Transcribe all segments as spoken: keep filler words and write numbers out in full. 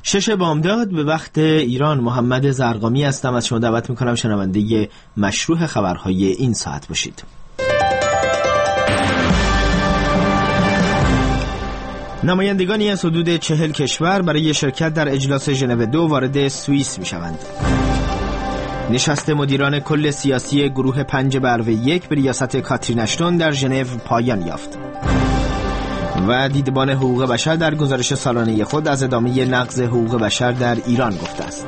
شش بامداد به وقت ایران. محمد زرقامی هستم. از شما دعوت میکنم شنونده مشروع خبرهای این ساعت باشید. نمایندگانی از حدود چهل کشور برای شرکت در اجلاس ژنو دو وارد سوئیس میشوند. نشست مدیران کل سیاسی گروه پنج به علاوه یک به ریاست کاترین اشتون در ژنو پایان یافت. و دیدبان حقوق بشر در گزارش سالانه خود از ادامه نقض حقوق بشر در ایران گفته است.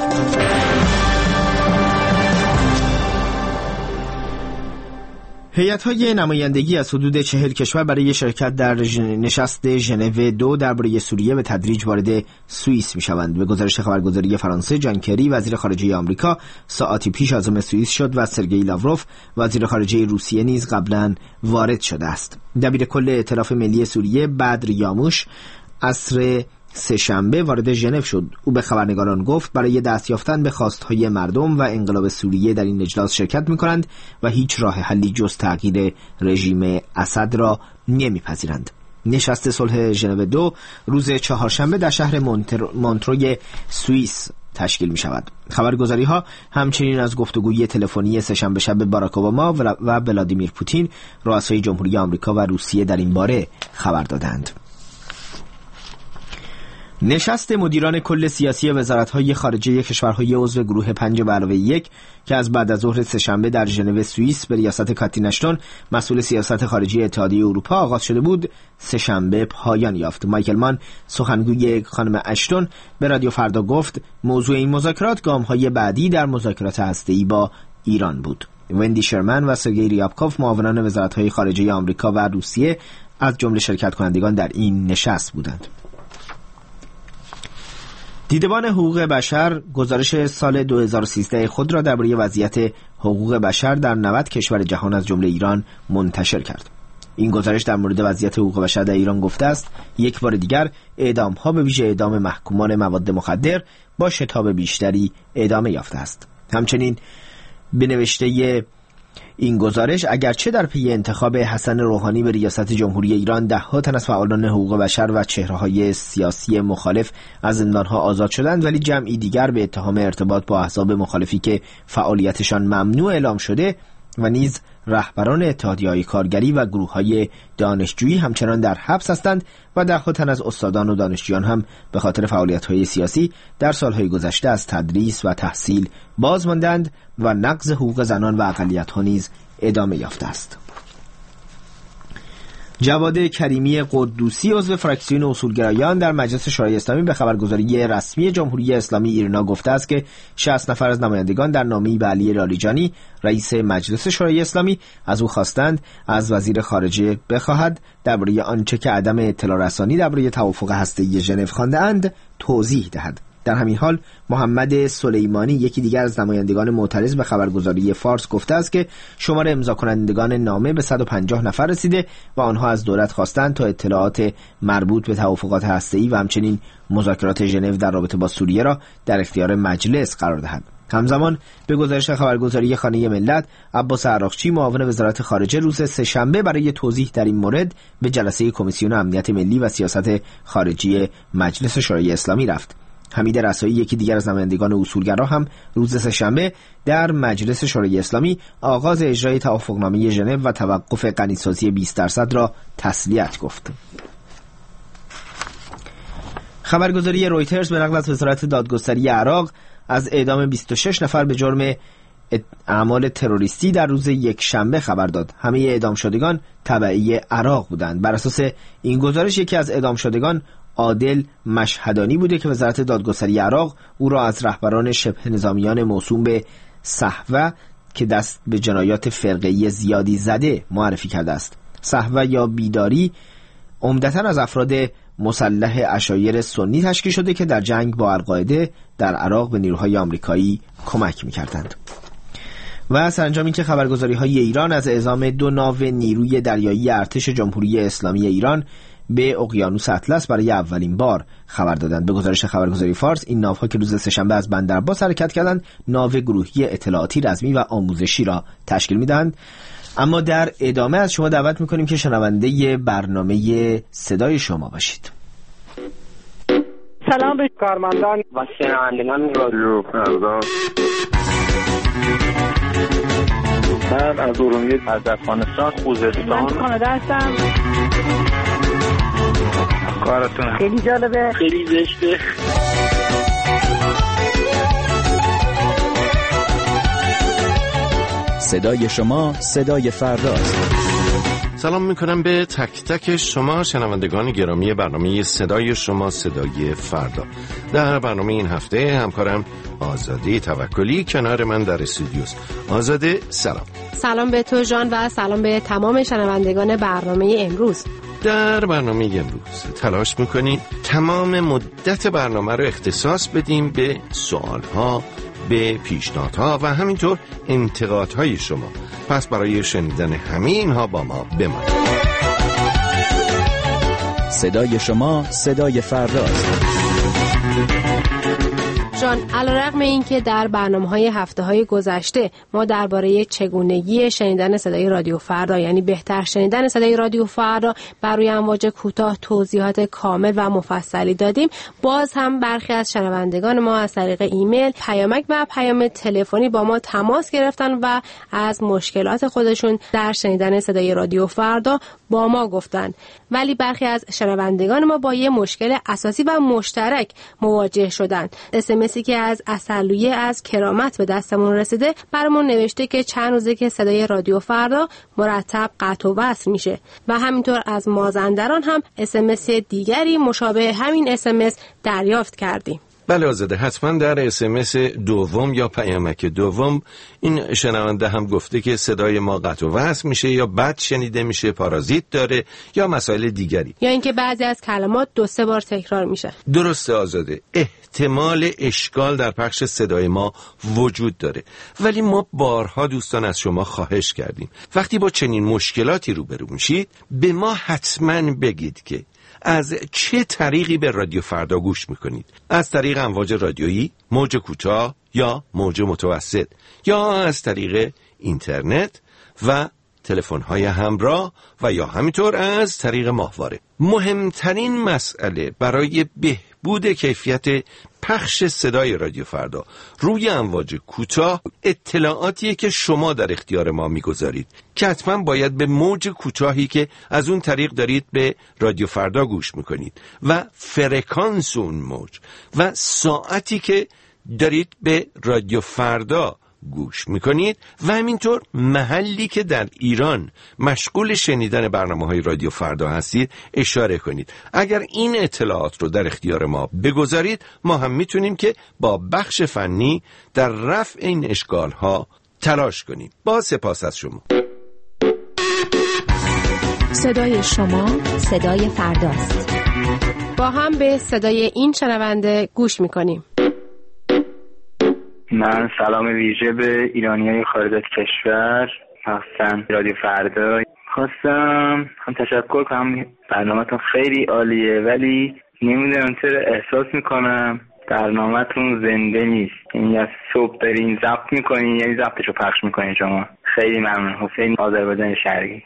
هیئت‌های نمایندگی از حدود چهل کشور برای شرکت در نشست ژنو دو درباره سوریه به تدریج وارد سوئیس می‌شوند. به گزارش خبرگزاری فرانسه، جان کری وزیر خارجه آمریکا ساعتی پیش عازم سوئیس شد و سرگئی لاوروف وزیر خارجه روسیه نیز قبلا وارد شده است. دبیر کل ائتلاف ملی سوریه بدر یاموش عصر سه‌شنبه وارد ژنو شد. او به خبرنگاران گفت برای دست یافتن به خواستهای مردم و انقلاب سوریه در این اجلاس شرکت می‌کنند و هیچ راه حلی جز تغییر رژیم اسد را نمی‌پذیرند. نشست صلح ژنو دو روز چهارشنبه در شهر مونتروی سوئیس تشکیل می شود. خبرگزاری ها همچنین از گفتگوی تلفنی سه‌شنبه شب باراک اوباما و ولادیمیر پوتین رؤسای جمهوری آمریکا و روسیه در این باره خبر دادند. نشست مدیران کل سیاسی وزارت‌های خارجه کشورهای عضو گروه پنج به علاوه یک که از بعد از ظهر سه‌شنبه در ژنو سوئیس به ریاست کاترین اشتون مسئول سیاست خارجی اتحادیه اروپا آغاز شده بود، سه‌شنبه پایان یافت. مایکل مان سخنگوی خانم اشتون به رادیو فردا گفت موضوع این مذاکرات گام‌های بعدی در مذاکرات هسته‌ای با ایران بود. وندی شرمن و سرگئی ریابکوف معاونان وزارت‌های خارجه آمریکا و روسیه از جمله شرکت کنندگان در این نشست بودند. دیدبان حقوق بشر گزارش سال دو هزار و سیزده خود را درباره وضعیت حقوق بشر در نود کشور جهان از جمله ایران منتشر کرد. این گزارش در مورد وضعیت حقوق بشر در ایران گفته است یک بار دیگر اعدام‌ها به ویژه اعدام محکومان مواد مخدر با شتاب بیشتری ادامه یافته است. همچنین به نوشته این گزارش اگرچه در پی انتخاب حسن روحانی به ریاست جمهوری ایران ده‌ها تن از فعالان حقوق بشر و چهره‌های سیاسی مخالف از زندان‌ها آزاد شدند، ولی جمعی دیگر به اتهام ارتباط با احزاب مخالفی که فعالیتشان ممنوع اعلام شده و نیز رهبران اتحادیه‌های کارگری و گروه‌های دانشجویی همچنان در حبس هستند و ده‌ها تن از استادان و دانشجویان هم به خاطر فعالیت‌های سیاسی در سال‌های گذشته از تدریس و تحصیل باز ماندند و نقض حقوق زنان و اقلیت‌ها نیز ادامه یافته است. جواد کریمی قدوسی عضو فراکسیون اصولگرایان در مجلس شورای اسلامی به خبرگزاری رسمی جمهوری اسلامی ایرنا گفته است که شصت نفر از نمایندگان در نامه‌ای به علی لاریجانی رئیس مجلس شورای اسلامی از او خواستند از وزیر خارجه بخواهد درباره آنچه که عدم اطلاع رسانی درباره توافق هسته‌ای ژنو خوانده‌اند توضیح دهد. در همین حال محمد سلیمانی یکی دیگر از نمایندگان معترض به خبرگزاری فارس گفته است که شمار امضا کنندگان نامه به صد و پنجاه نفر رسیده و آنها از دولت خواستند تا اطلاعات مربوط به توافقات هسته‌ای و همچنین مذاکرات ژنو در رابطه با سوریه را در اختیار مجلس قرار دهد. همزمان به گزارش خبرگزاری خانه ملت، عباس عراقچی معاون وزارت خارجه روز سه‌شنبه برای توضیح در این مورد به جلسه کمیسیون امنیت ملی و سیاست خارجی مجلس شورای اسلامی رفت. حمید رسایی یکی دیگر از نمایندگان اصولگرا هم روز سه‌شنبه در مجلس شورای اسلامی آغاز اجرای توافقنامه ژنو و توقف غنیسازی بیست درصد را تسلیت گفت. خبرگزاری رویترز به نقل از وزارت دادگستری عراق از اعدام بیست و شش نفر به جرم اعمال تروریستی در روز یک شنبه خبر داد. همه اعدام شدگان تبعی عراق بودند. بر اساس این گزارش یکی از اعدام شدگان عادل مشهدانی بوده که وزارت دادگستری عراق او را از رهبران شبه نظامیان موسوم به صحوه که دست به جنایات فرقه‌ای زیادی زده معرفی کرده است. صحوه یا بیداری عمدتاً از افراد مسلح عشایر سنی تشکیل شده که در جنگ با القاعده در عراق به نیروهای آمریکایی کمک می‌کردند. و سرانجام اینکه خبرگزاری‌های ایران از اعزام دو ناو نیروی دریایی ارتش جمهوری اسلامی ایران به اقیانوس اطلس برای اولین بار خبر دادند. به گزارش خبرگزاری فارس این ناوها که روز سه‌شنبه از بندر عباس حرکت کردند، ناو گروهی اطلاعاتی رزمی و آموزشی را تشکیل می‌دهند. اما در ادامه از شما دعوت می‌کنیم که شنونده برنامه صدای شما باشید. سلام به کارمندان و شنوندگان رادیو فردا. من از ارومیه از افغانستان خوزستان من کانادا هستم. کارتون خیلی جالبه، خیلی زشته. صدای شما صدای فرداست. سلام میکنم به تک تک شما شنوندگان گرامی برنامه صدای شما صدای فردا. در برنامه این هفته همکارم آزاده توکلی کنار من در استودیوست. آزاده سلام. سلام به تو جان و سلام به تمام شنوندگان برنامه امروز. در برنامه امروز تلاش میکنیم تمام مدت برنامه رو اختصاص بدیم به سوالها، به پیشنهادها و همینطور انتقادهای شما. پس برای شنیدن همه اینها با ما بمانید. صدای شما صدای فرداست. جان، علیرغم اینکه در برنامه‌های هفته‌های گذشته ما درباره چگونگی شنیدن صدای رادیو فردا، یعنی بهتر شنیدن صدای رادیو فردا بر روی امواج کوتاه توضیحات کامل و مفصلی دادیم، باز هم برخی از شنوندگان ما از طریق ایمیل، پیامک و پیام تلفنی با ما تماس گرفتن و از مشکلات خودشون در شنیدن صدای رادیو فردا با ما گفتن. ولی برخی از شنوندگان ما با یه مشکل اساسی و مشترک مواجه شدن. اس ام اسی که از اصلویه از کرامت به دستمون رسیده برامون نوشته که چند روزه که صدای رادیو فردا مرتب قطع و وصل میشه و همینطور از مازندران هم اس ام اس دیگری مشابه همین اس ام اس دریافت کردیم. بله آزاده، حتما در اس ام اس دوم یا پیامک دوم این شنونده هم گفته که صدای ما قطع و وصل میشه یا بد شنیده میشه، پارازیت داره یا مسائل دیگری، یا اینکه بعضی از کلمات دو سه بار تکرار میشه. درسته آزاده، احتمال اشکال در پخش صدای ما وجود داره، ولی ما بارها دوستان از شما خواهش کردیم وقتی با چنین مشکلاتی روبرو میشید به ما حتما بگید که از چه طریقی به رادیو فردا گوش میکنید. از طریق امواج رادیویی، موج کوتاه یا موج متوسط، یا از طریق اینترنت و تلفن‌های همراه و یا همینطور از طریق ماهواره. مهمترین مسئله برای بهبود کیفیت پخش صدای رادیو فردا روی امواج کوتاه اطلاعاتیه که شما در اختیار ما میگذارید که حتما باید به موج کوتاهی که از اون طریق دارید به رادیو فردا گوش میکنید و فرکانس اون موج و ساعتی که دارید به رادیو فردا گوش میکنید و همینطور محلی که در ایران مشغول شنیدن برنامه‌های رادیو فردا هستید اشاره کنید. اگر این اطلاعات رو در اختیار ما بگذارید ما هم میتونیم که با بخش فنی در رفع این اشکال‌ها تلاش کنیم. با سپاس از شما. صدای شما صدای فرداست. با هم به صدای این شنونده گوش میکنیم. من سلام ویژه به ایرانیای خارج از کشور، مخصوصا رادیو فردا. خواستم هم تشکر کنم، برنامه‌تون خیلی عالیه ولی نمیدونم چرا احساس میکنم برنامه‌تون زنده نیست. یعنی از صبح دارین ضبط میکنین، یعنی ضبطشو پخش میکنین شما. خیلی ممنون. حسین آذربایجان شرقی.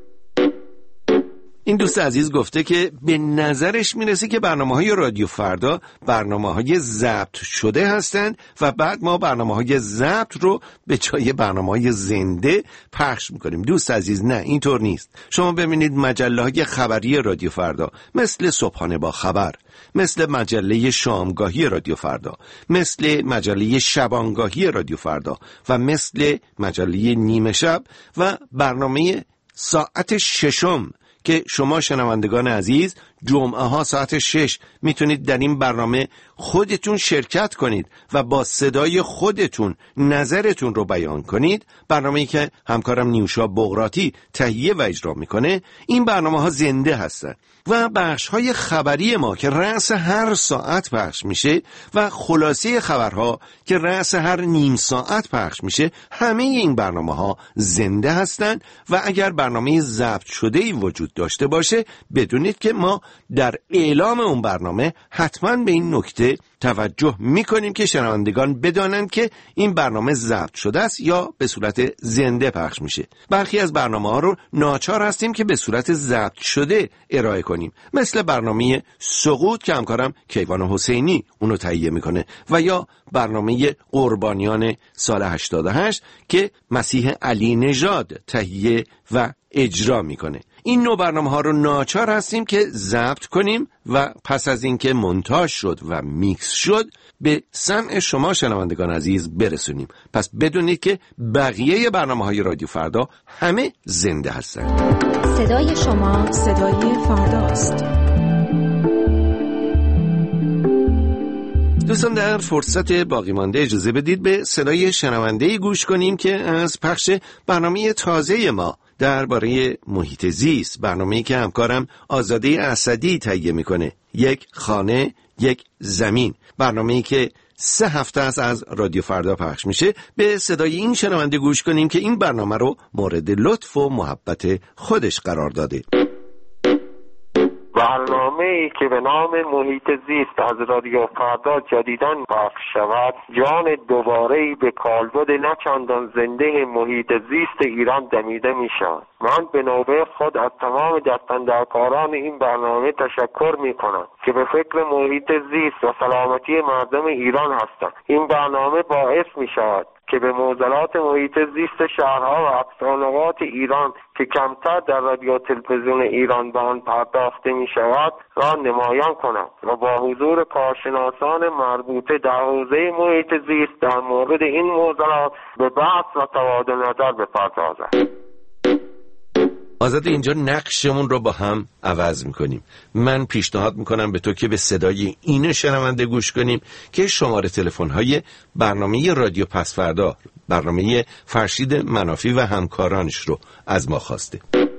این دوست عزیز گفته که به نظرش میرسه که برنامه‌های رادیو فردا برنامه‌های ضبط شده هستند و بعد ما برنامه‌های ضبط رو به جای برنامه‌های زنده پخش میکنیم. دوست عزیز، نه اینطور نیست. شما ببینید مجله‌های خبری رادیو فردا مثل صبحانه با خبر، مثل مجله شامگاهی رادیو فردا، مثل مجله شبانگاهی رادیو فردا و مثل مجله نیمه شب و برنامه ساعت ششم که شما شنوندگان عزیز جمعه ها ساعت شش میتونید در این برنامه خودتون شرکت کنید و با صدای خودتون نظرتون رو بیان کنید. برنامه‌ای که همکارم نیوشا بغراتی تهیه و اجرا میکنه. این برنامه ها زنده هستن و بخش های خبری ما که رأس هر ساعت پخش میشه و خلاصه خبرها که رأس هر نیم ساعت پخش میشه، همه این برنامه ها زنده هستن و اگر برنامه ضبط شده‌ای وجود داشته باشه بدونید که ما در اعلام اون برنامه حتما به این نکته توجه میکنیم که شنوندگان بدانند که این برنامه ضبط شده است یا به صورت زنده پخش میشه. برخی از برنامه ها رو ناچار هستیم که به صورت ضبط شده ارائه کنیم، مثل برنامه سقوط که همکارم کیوان حسینی اونو تهیه میکنه و یا برنامه قربانیان سال هشتاد و هشت که مسیح علی نژاد تهیه و اجرا میکنه. این نوع برنامه ها رو ناچار هستیم که ضبط کنیم و پس از اینکه مونتاژ شد و میکس شد به سمع شما شنوندگان عزیز برسونیم. پس بدونید که بقیه برنامه های رادیو فردا همه زنده هستند. صدای شما صدای فرداست. دوستان در فرصت باقی مانده اجازه بدید به صدای شنونده‌ای گوش کنیم که از پخش برنامه تازه ما درباره محیط زیست، برنامه‌ای که همکارم آزاده اسدی تهیه میکنه، یک خانه یک زمین، برنامه‌ای که سه هفته است از رادیو فردا پخش میشه. به صدای این شنونده گوش کنیم که این برنامه رو مورد لطف و محبت خودش قرار داده. برنامه‌ای که به نام محیط زیست از رادیو فردا جدیداً پخش شود، جان دوباره‌ای به کالبد نچندان زنده محیط زیست ایران دمیده می‌شود. من به نوبه خود از تمام دستاندرکاران این برنامه تشکر می‌کنم که به فکر محیط زیست و سلامتی مردم ایران هستند. این برنامه باعث می‌شود که به معضلات محیط زیست شهرها و اقصانقاط ایران که کمتر در رادیو تلویزیون ایران به آن پرداخته می شود را نمایان کند و با حضور کارشناسان مربوطه در حوزه محیط زیست در مورد این معضلات به بحث و تبادل نظر بپردازد. آزاده، اینجا نقشمون رو با هم عوض میکنیم. من پیشنهاد میکنم به تو که به صدای این شنونده گوش کنیم که شماره تلفن‌های برنامه رادیو پس فردا، برنامه فرشید منافی و همکارانش رو از ما خواسته.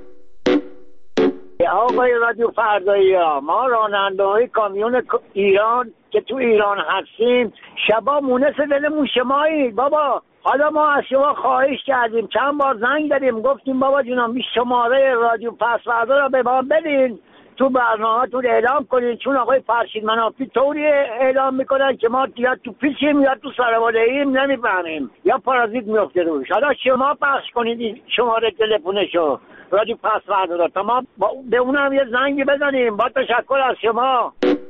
آقای رادیو فردایی ها، ما راننده های کامیون ایران که تو ایران هستیم شبا مونس دلمون شمایی. بابا حالا ما از شما خواهش کردیم، چند بار زنگ دادیم، گفتیم بابا جونم شماره رادیو پس فردا رو به ما بدین، تو برنامه‌تون اعلام کنین، چون آقای فرشید منافی طوری اعلام میکنن که ما یا تو پیچیم یا تو سربالاییم نمیفهمیم یا پارازیت میفته روش. حالا شما پخش کنید شماره تلفنشو رادیو پس فردا رو تا ما به اونم یه زنگی بزنیم. با تشکر از شما.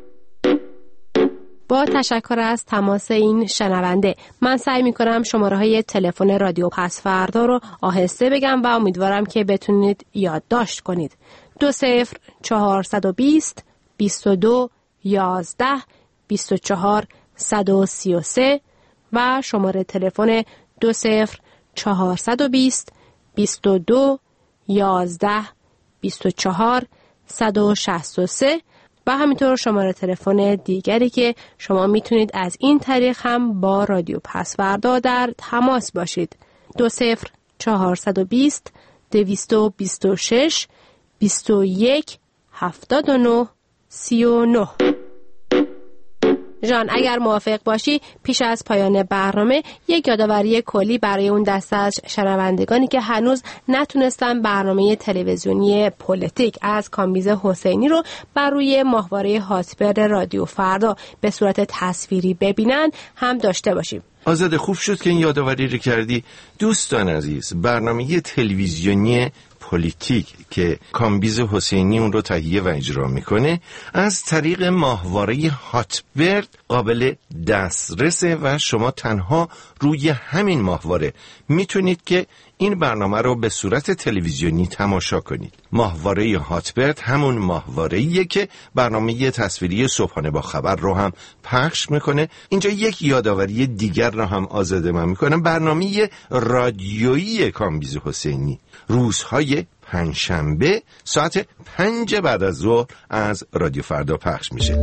با تشکر از تماس این شنونده. من سعی میکنم شماره های تلفن رادیو پس فردا رو آهسته بگم و امیدوارم که بتونید یادداشت کنید. دو صفر چهارصد و بیست بیست و دو یازده بیست و چهار صد و سی و سه و شماره تلفن دو صفر چهارصد و بیست بیست و دو یازده بیست و چهار صد و شصت و سه و همینطور شماره تلفن دیگری که شما میتونید از این طریق هم با رادیو پس فردا در تماس باشید. دو صفر چهارصد و بیست دویست و بیست و شش بیست و یک هفتاد و نه سی و نه. جان، اگر موافق باشی پیش از پایان برنامه یک یادآوری کلی برای اون دسته از شنوندگانی که هنوز نتونستن برنامه تلویزیونی پلیتیک از کامبیز حسینی رو بر روی ماهواره هاتبر رادیو فردا به صورت تصویری ببینن هم داشته باشیم. آزاده، خوب شد که این یادآوری رو کردی. دوستان عزیز، برنامه تلویزیونی پلیتیک که کامبیز حسینی اون رو تهیه و اجرا میکنه از طریق ماهواره هاتبرد قابل دسترسه و شما تنها روی همین ماهواره میتونید که این برنامه رو به صورت تلویزیونی تماشا کنید. ماهواره هاتبرد همون ماهواره‌ایه که برنامه تصویری صبحانه با خبر رو هم پخش میکنه. اینجا یک یادآوری دیگر رو هم آزاده من میکنم. برنامه رادیویی کامبیز حسینی روزهای پنجشنبه ساعت پنج بعد از ظهر از رادیو فردا پخش میشه.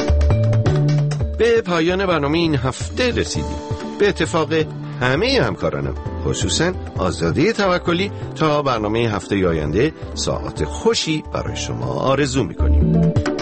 به پایان برنامه این هفته رسیدیم. به اتفاق همه همکارانم، خصوصا آزاده توکلی، تا برنامه هفته آینده ساعت خوشی برای شما آرزو میکنیم.